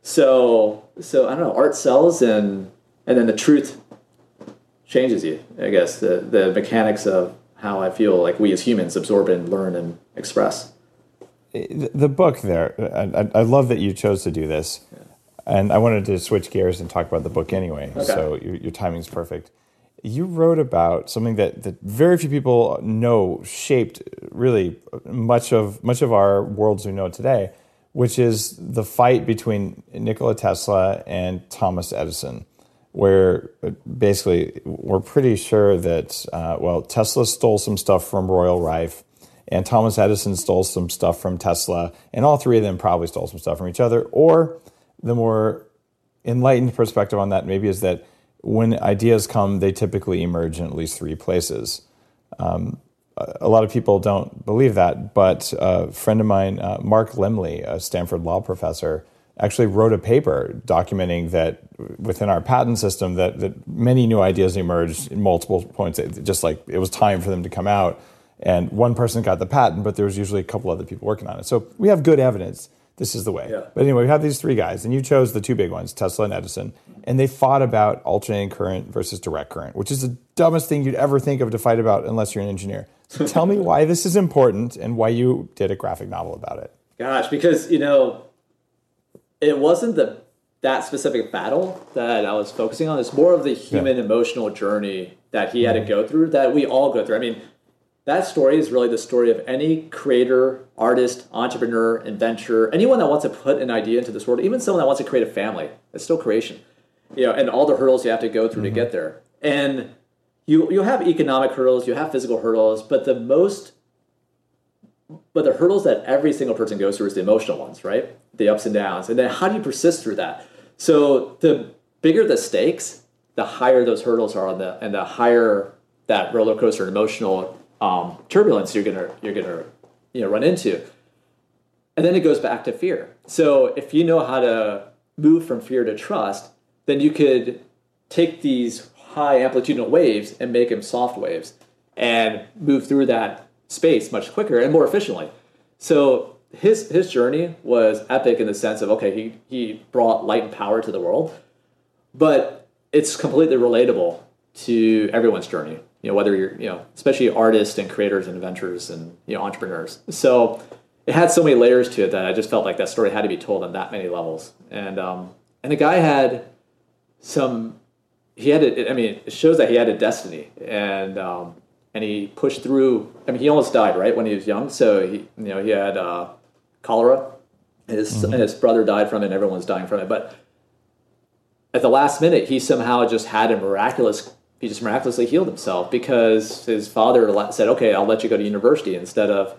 So I don't know, art sells, and then the truth changes you, I guess, the mechanics of how I feel like we as humans absorb and learn and express. The book there, I love that you chose to do this. Yeah. And I wanted to switch gears and talk about the book anyway. Okay. So your timing's perfect. You wrote about something that very few people know shaped really much of our worlds we know today, which is the fight between Nikola Tesla and Thomas Edison, where basically we're pretty sure that, Tesla stole some stuff from Royal Rife, and Thomas Edison stole some stuff from Tesla, and all three of them probably stole some stuff from each other. Or the more enlightened perspective on that maybe is that when ideas come, they typically emerge in at least three places. A lot of people don't believe that, but a friend of mine, Mark Lemley, a Stanford law professor, actually wrote a paper documenting that within our patent system that many new ideas emerged in multiple points, just like it was time for them to come out. And one person got the patent, but there was usually a couple other people working on it. So we have good evidence this is the way. Yeah. But anyway, we have these three guys, and you chose the two big ones, Tesla and Edison, and they fought about alternating current versus direct current, which is the dumbest thing you'd ever think of to fight about unless you're an engineer. So tell me why this is important and why you did a graphic novel about it. Gosh, because, it wasn't that specific battle that I was focusing on. It's more of the human emotional journey that he had to go through, that we all go through. I mean, that story is really the story of any creator, artist, entrepreneur, inventor, anyone that wants to put an idea into this world, even someone that wants to create a family. It's still creation, and all the hurdles you have to go through to get there. And you have economic hurdles, you have physical hurdles, but the hurdles that every single person goes through is the emotional ones, right? The ups and downs. And then how do you persist through that? So the bigger the stakes, the higher those hurdles are and the higher that roller coaster emotional turbulence you're gonna run into. And then it goes back to fear. So if you know how to move from fear to trust, then you could take these high amplitudinal waves and make them soft waves and move through that space much quicker and more efficiently. So his journey was epic in the sense of, okay, he brought light and power to the world, but it's completely relatable to everyone's journey. Whether you're, especially artists and creators and inventors and, entrepreneurs. So it had so many layers to it that I just felt like that story had to be told on that many levels. And the guy had it shows that he had a destiny, and he pushed through. I mean, he almost died, right, when he was young. So he had cholera. His brother died from it, and everyone's dying from it. But at the last minute, he somehow just had he just miraculously healed himself because his father said, "Okay, I'll let you go to university instead of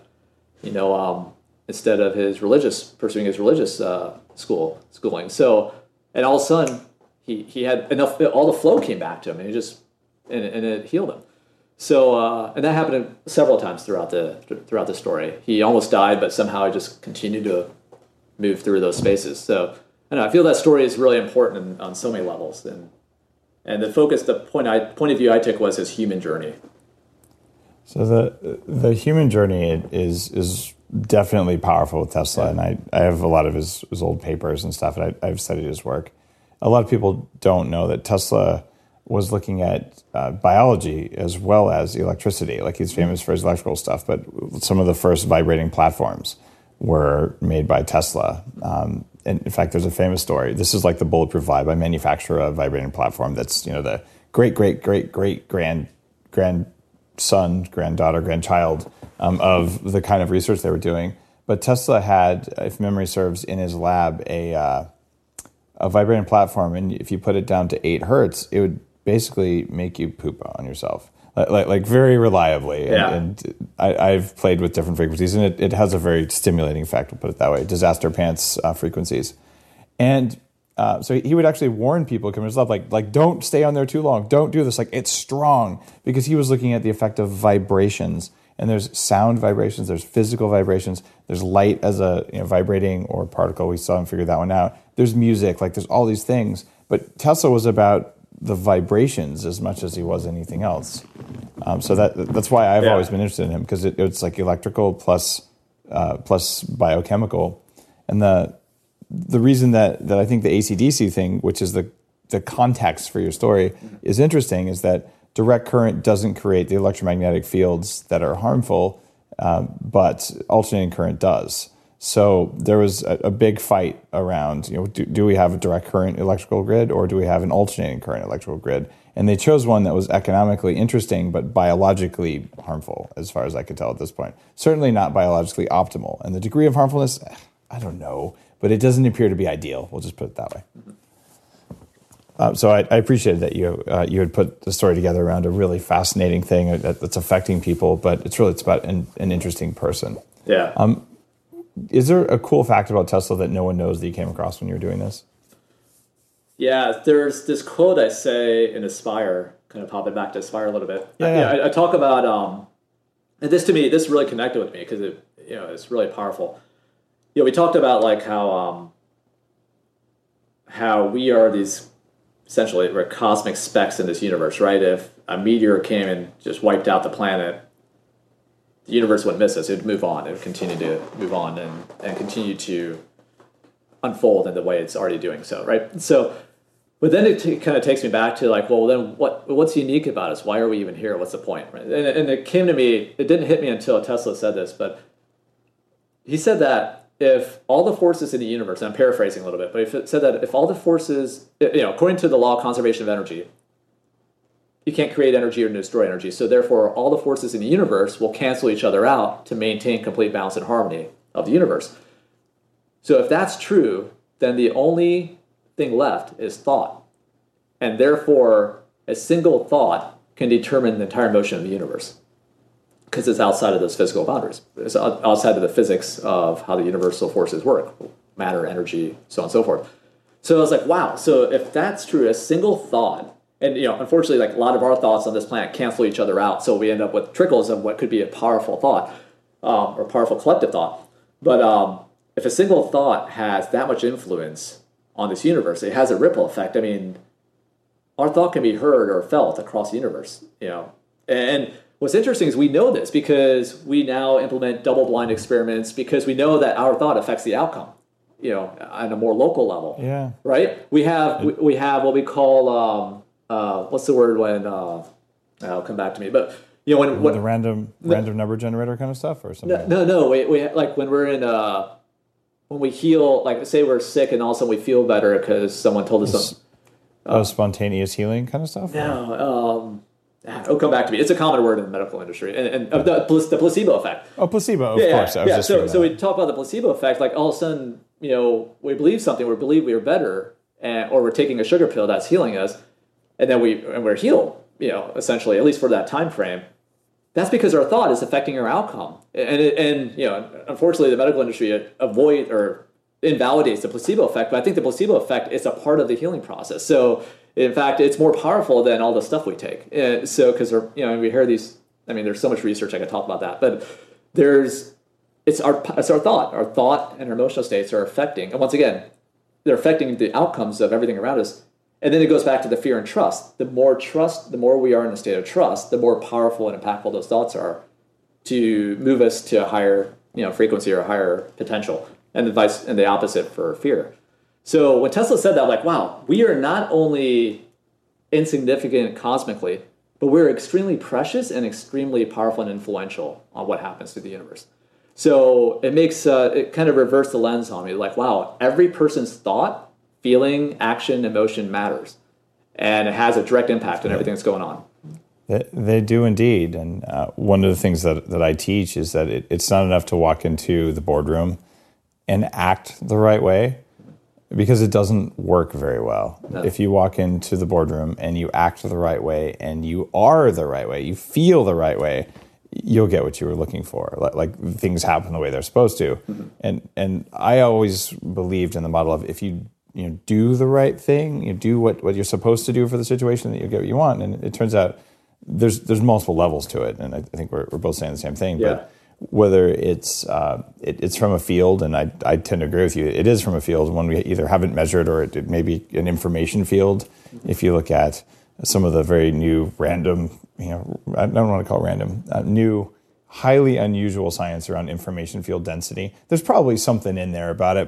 pursuing his religious schooling." So, and all of a sudden, he had enough. All the flow came back to him, and it healed him. So, and that happened several times throughout the story. He almost died, but somehow he just continued to move through those spaces. So, I feel that story is really important on so many levels. And the point of view I took was his human journey. So the human journey is definitely powerful with Tesla, and I have a lot of his old papers and stuff, and I've studied his work. A lot of people don't know that Tesla was looking at biology as well as electricity. Like, he's famous for his electrical stuff, but some of the first vibrating platforms were made by Tesla. And in fact, there's a famous story. This is like the Bulletproof Vibe. I manufacture a vibrating platform that's, the great grandson, granddaughter, grandchild of the kind of research they were doing. But Tesla had, if memory serves, in his lab a vibrating platform, and if you put it down to 8 hertz, it would basically make you poop on yourself. Like very reliably. Yeah. And I've played with different frequencies, and it has a very stimulating effect, we'll put it that way, disaster pants frequencies. And so he would actually warn people coming to his lab, like, don't stay on there too long. Don't do this. Like, it's strong. Because he was looking at the effect of vibrations. And there's sound vibrations, there's physical vibrations, there's light as a vibrating or particle. We still haven't figured that one out. There's music, there's all these things. But Tesla was about the vibrations as much as he was anything else. So that's why I've always been interested in him, because it's like electrical plus biochemical. And the the reason that I think the AC/DC thing, which is the context for your story, is interesting is that direct current doesn't create the electromagnetic fields that are harmful, but alternating current does. So there was a big fight around, do we have a direct current electrical grid or do we have an alternating current electrical grid? And they chose one that was economically interesting but biologically harmful, as far as I could tell at this point. Certainly not biologically optimal. And the degree of harmfulness, I don't know, but it doesn't appear to be ideal. We'll just put it that way. So I appreciated that you had put the story together around a really fascinating thing that's affecting people, but it's about an interesting person. Yeah. Is there a cool fact about Tesla that no one knows that you came across when you were doing this? Yeah, there's this quote I say in Aspire, kind of hopping back to Aspire a little bit. I talk about, and this to me, this really connected with me because it's really powerful. We talked about like how we are these, essentially, we're cosmic specks in this universe, right? If a meteor came and just wiped out the planet, the universe wouldn't miss us. It would move on. It would continue to move on and continue to unfold in the way it's already doing so, right? So, but then it kind of takes me back to like, well, then what's unique about us? Why are we even here? What's the point? Right? And it came to me, it didn't hit me until Tesla said this, but he said that if all the forces in the universe, and I'm paraphrasing a little bit, but he said that if all the forces, according to the law of conservation of energy, you can't create energy or destroy energy. So therefore, all the forces in the universe will cancel each other out to maintain complete balance and harmony of the universe. So if that's true, then the only thing left is thought. And therefore, a single thought can determine the entire motion of the universe because it's outside of those physical boundaries. It's outside of the physics of how the universal forces work, matter, energy, so on and so forth. So I was like, wow, so if that's true, a single thought, and unfortunately, like a lot of our thoughts on this planet cancel each other out, so we end up with trickles of what could be a powerful thought or powerful collective thought. But if a single thought has that much influence on this universe, it has a ripple effect. I mean, our thought can be heard or felt across the universe. And what's interesting is we know this because we now implement double-blind experiments because we know that our thought affects the outcome. On a more local level. Yeah. Right. We have what we call. What's the word when I'll come back to me, but when the random number generator kind of stuff or something. No. We like when we're in when we heal, like say we're sick and all of a sudden we feel better because someone told us something. Spontaneous healing kind of stuff. No, it'll come back to me. It's a common word in the medical industry, and the placebo effect. Oh, placebo, of course. Yeah. So we talk about the placebo effect, like all of a sudden, we believe something, we believe we are better, or we're taking a sugar pill that's healing us. And then we're healed, essentially, at least for that time frame. That's because our thought is affecting our outcome. And unfortunately, the medical industry avoids or invalidates the placebo effect. But I think the placebo effect is a part of the healing process. So, in fact, it's more powerful than all the stuff we take. Because we hear these. I mean, there's so much research I could talk about that, but it's our thought. Our thought and our emotional states are affecting. And once again, they're affecting the outcomes of everything around us. And then it goes back to the fear and trust. The more we are in a state of trust, the more powerful and impactful those thoughts are to move us to a higher, frequency or a higher potential, and the opposite for fear. So when Tesla said that, I'm like, wow, we are not only insignificant cosmically, but we're extremely precious and extremely powerful and influential on what happens to the universe. So it makes it kind of reverse the lens on me, like, wow, every person's thought, feeling, action, emotion matters. And it has a direct impact on everything that's going on. They do indeed. And one of the things that I teach is that it's not enough to walk into the boardroom and act the right way, because it doesn't work very well. No. If you walk into the boardroom and you act the right way and you are the right way, you feel the right way, you'll get what you were looking for. Like things happen the way they're supposed to. Mm-hmm. And I always believed in the model of if you do the right thing, you do what you're supposed to do for the situation, that you'll get what you want. And it turns out there's multiple levels to it. And I think we're both saying the same thing. Yeah. But whether it's from a field, and I tend to agree with you, it is from a field, one we either haven't measured or it may be an information field. Mm-hmm. If you look at some of the very new random, I don't want to call it random, new, highly unusual science around information field density, there's probably something in there about it, but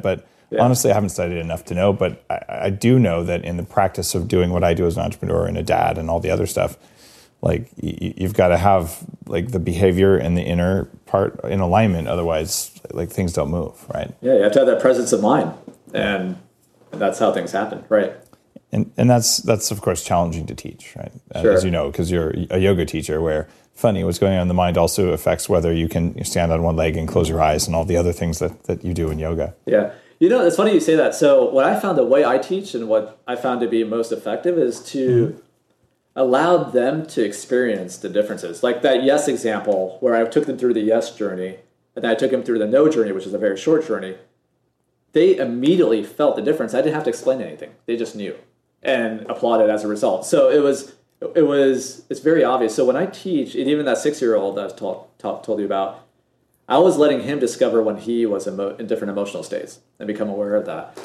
Honestly, I haven't studied enough to know, but I do know that in the practice of doing what I do as an entrepreneur and a dad and all the other stuff, like you've got to have like the behavior and the inner part in alignment. Otherwise, like things don't move, right? Yeah, you have to have that presence of mind, and that's how things happen, right? And that's of course challenging to teach, right? Sure. As you know, because you're a yoga teacher, where funny what's going on in the mind also affects whether you can stand on one leg and close your eyes and all the other things that you do in yoga. Yeah. It's funny you say that. So what I found, the way I teach and what I found to be most effective is to allow them to experience the differences. Like that yes example where I took them through the yes journey and then I took them through the no journey, which is a very short journey. They immediately felt the difference. I didn't have to explain anything. They just knew and applauded as a result. So it's very obvious. So when I teach, and even that 6-year-old that I told you about, I was letting him discover when he was in different emotional states and become aware of that.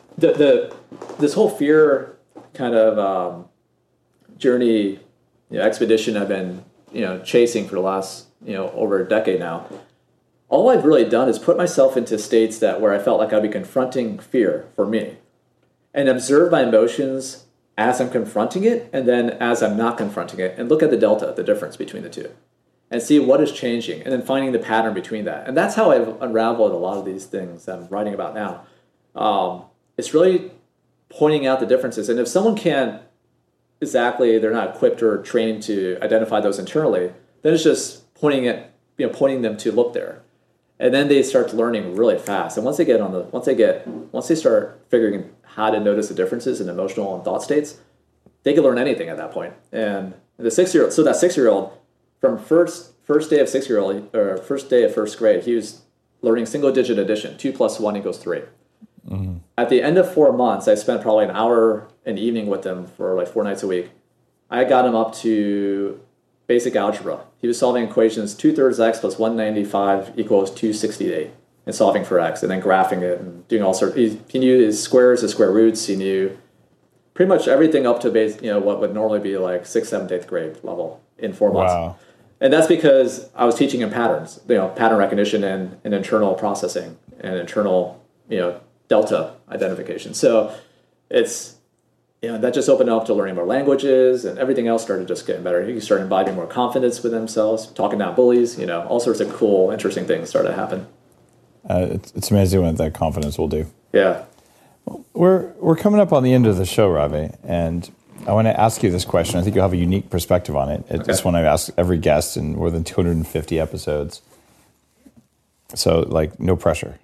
This whole fear kind of journey, expedition I've been chasing for the last over a decade now. All I've really done is put myself into states where I felt like I'd be confronting fear for me, and observe my emotions as I'm confronting it, and then as I'm not confronting it, and look at the difference between the two, and see what is changing, and then finding the pattern between that. And that's how I've unraveled a lot of these things that I'm writing about now. It's really pointing out the differences. And if someone can't they're not equipped or trained to identify those internally, then it's just pointing them to look there. And then they start learning really fast. And once they start figuring how to notice the differences in emotional and thought states, they can learn anything at that point. And the 6-year-old, so that 6-year-old, from first day of 6-year-old or first day of first grade, he was learning single digit addition. 2 + 1 = 3. Mm-hmm. At the end of 4 months, I spent probably an hour an evening with him for like 4 nights a week. I got him up to basic algebra. He was solving equations 2/3 x + 195 = 268 and solving for x, and then graphing it and doing all sorts. He knew his squares, his square roots. He knew pretty much everything up to what would normally be like 6th, 7th, 8th grade level in 4 months. Wow. And that's because I was teaching him patterns, pattern recognition and internal processing and internal, delta identification. So it's, that just opened up to learning more languages, and everything else started just getting better. He started imbibing more confidence with themselves, talking down bullies, all sorts of cool, interesting things started to happen. It's amazing what that confidence will do. Yeah. We're coming up on the end of the show, Ravi, and I want to ask you this question. I think you'll have a unique perspective on it. It's one I've asked every guest in more than 250 episodes. So, no pressure.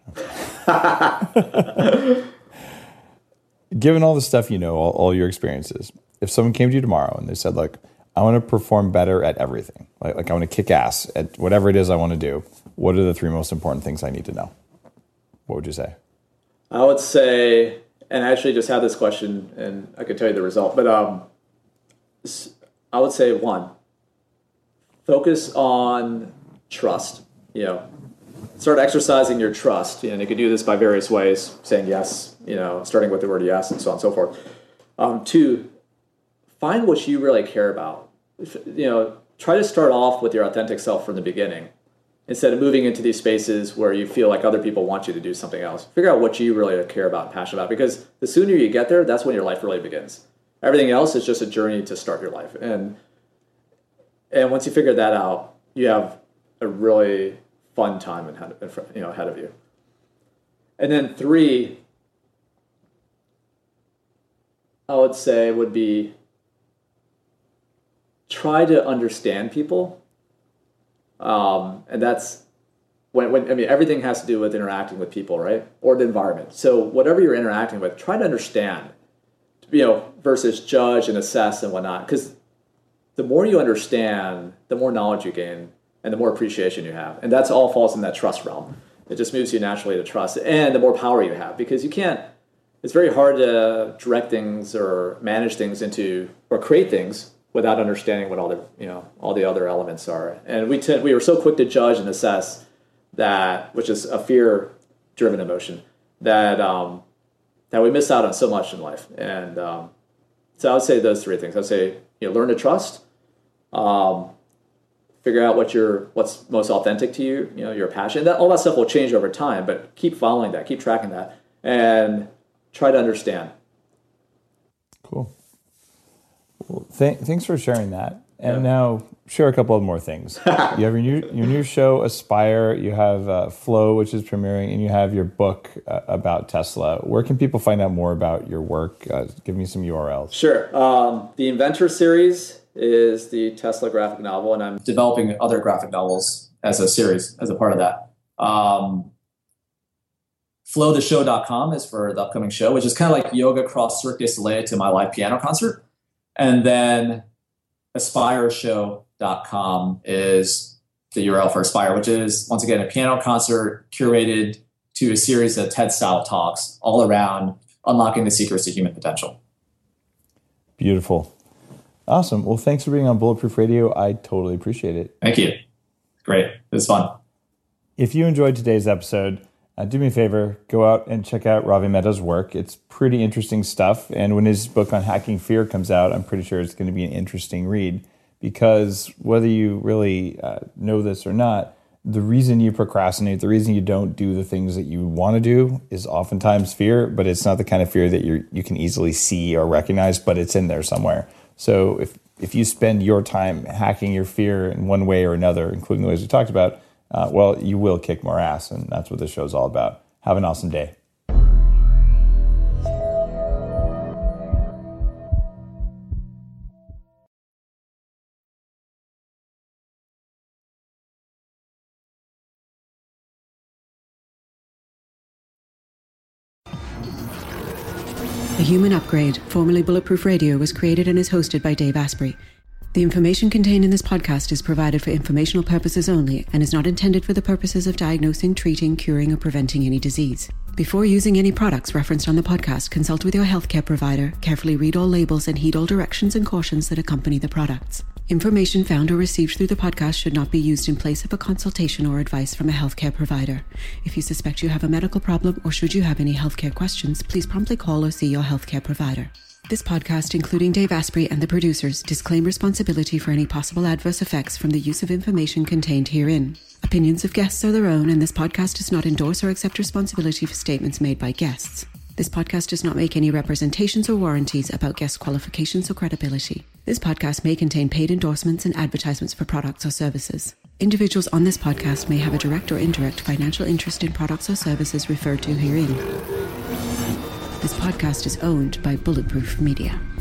Given all the stuff all your experiences, if someone came to you tomorrow and they said, look, I want to perform better at everything. Like I want to kick ass at whatever it is I want to do. What are the 3 most important things I need to know? What would you say? I would say, and I actually just had this question and I could tell you the result, but I would say 1, focus on trust, start exercising your trust. And you could do this by various ways, saying yes, starting with the word yes and so on and so forth. 2, find what you really care about. Try to start off with your authentic self from the beginning instead of moving into these spaces where you feel like other people want you to do something else. Figure out what you really care about and passionate about, because the sooner you get there, that's when your life really begins. Everything else is just a journey to start your life. And once you figure that out, you have a really fun time ahead of you. And then 3, I would say would be try to understand people. And that's when everything has to do with interacting with people, right? Or the environment. So whatever you're interacting with, try to understand, versus judge and assess and whatnot. Because the more you understand, the more knowledge you gain and the more appreciation you have. And that's all falls in that trust realm. It just moves you naturally to trust, and the more power you have, because it's very hard to direct things or manage things or create things without understanding what all the other elements are. And we were so quick to judge and assess that, which is a fear-driven emotion, that we miss out on so much in life. And so I would say those 3 things. I would say learn to trust, figure out what's most authentic to you, your passion. All that stuff will change over time, but keep following that, keep tracking that. and try to understand. Cool. Well, thanks for sharing that. And now share a couple of more things. You have your new show, Aspire. You have Flow, which is premiering, and you have your book about Tesla. Where can people find out more about your work? Give me some URLs. Sure. The Inventor series is the Tesla graphic novel, and I'm developing other graphic novels as a series, as a part of that. FlowTheShow.com is for the upcoming show, which is kind of like Yoga Cross Cirque du Soleil to my live piano concert. And then AspireShow.com is the URL for Aspire, which is, once again, a piano concert curated to a series of TED-style talks all around unlocking the secrets to human potential. Beautiful. Awesome. Well, thanks for being on Bulletproof Radio. I totally appreciate it. Thank you. Great. It was fun. If you enjoyed today's episode, do me a favor, go out and check out Ravi Mehta's work. It's pretty interesting stuff. And when his book on hacking fear comes out, I'm pretty sure it's going to be an interesting read, because whether you really know this or not, the reason you procrastinate, the reason you don't do the things that you want to do is oftentimes fear, but it's not the kind of fear that you can easily see or recognize, but it's in there somewhere. So if you spend your time hacking your fear in one way or another, including the ways we talked about, well, you will kick more ass, and that's what this show's all about. Have an awesome day. The Human Upgrade, formerly Bulletproof Radio, was created and is hosted by Dave Asprey. The information contained in this podcast is provided for informational purposes only and is not intended for the purposes of diagnosing, treating, curing, or preventing any disease. Before using any products referenced on the podcast, consult with your healthcare provider, carefully read all labels, and heed all directions and cautions that accompany the products. Information found or received through the podcast should not be used in place of a consultation or advice from a healthcare provider. If you suspect you have a medical problem or should you have any healthcare questions, please promptly call or see your healthcare provider. This podcast, including Dave Asprey and the producers, disclaim responsibility for any possible adverse effects from the use of information contained herein. Opinions of guests are their own, and this podcast does not endorse or accept responsibility for statements made by guests. This podcast does not make any representations or warranties about guest qualifications or credibility. This podcast may contain paid endorsements and advertisements for products or services. Individuals on this podcast may have a direct or indirect financial interest in products or services referred to herein. This podcast is owned by Bulletproof Media.